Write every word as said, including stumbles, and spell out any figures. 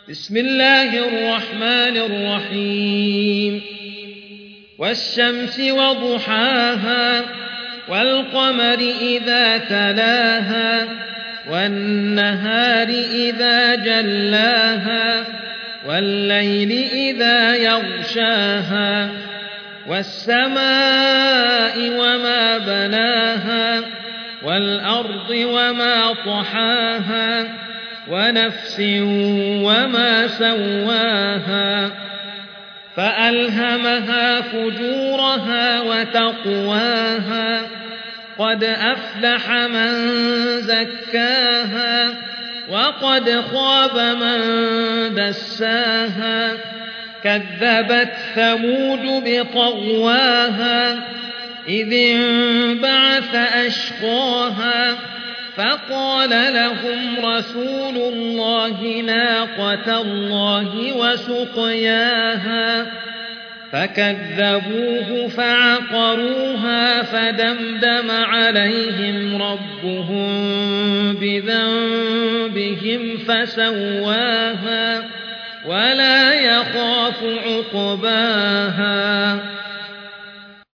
بسم الله الرحمن الرحيم والشمس وضحاها والقمر إذا تلاها والنهار إذا جلاها والليل إذا يغشاها والسماء وما بناها والأرض وما طحاها ونفس وما سواها فألهمها فجورها وتقواها قد أفلح من زكاها وقد خاب من دساها كذبت ثمود بطغواها إذ انبعث أشقاها فقال لهم رسول الله ناقة الله وسقياها فكذبوه فعقروها فدمدم عليهم ربهم بذنبهم فسواها ولا يخاف عقباها.